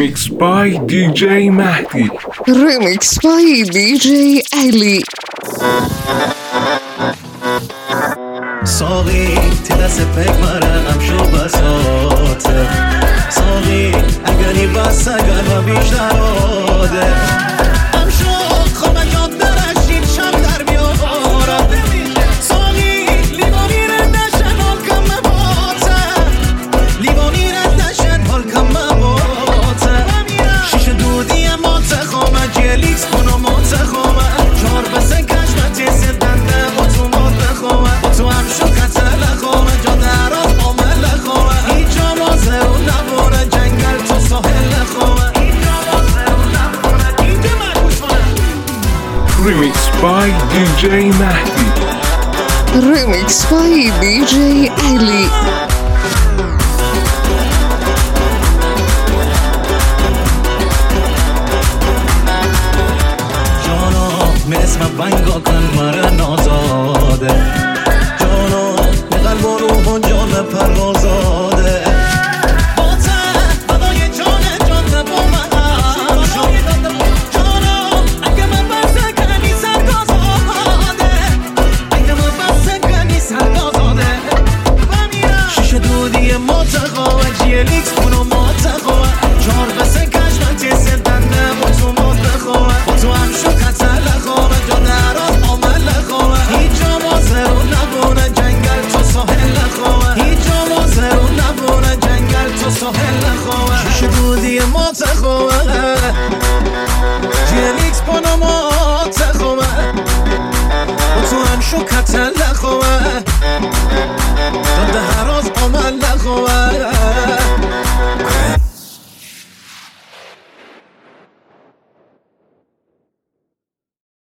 Remix by DJ Mahdi. Remix by DJ Ali. ساقی تی دست پک مرم شو بساته ساقی اگری بس اگر و بیشتر آده ام شو خواه یاد درشید شم در بیاره ساقی لیوانی ردشن حال کم مباته لیوانی ردشن حال کم مباته شیش دودی ماته خوامه جلیکس کنو ماته خوامه چار بسه کشمتی سدنده با تو ماته خوامه با تو هم شو کتل خوامه جا درات آمل خوامه هیچ جا مازه و نباره جنگل تو ساحل خوامه Remix by DJ Mahdi. Remix by DJ Ali. جانا مثل بنگا کن مرا ناز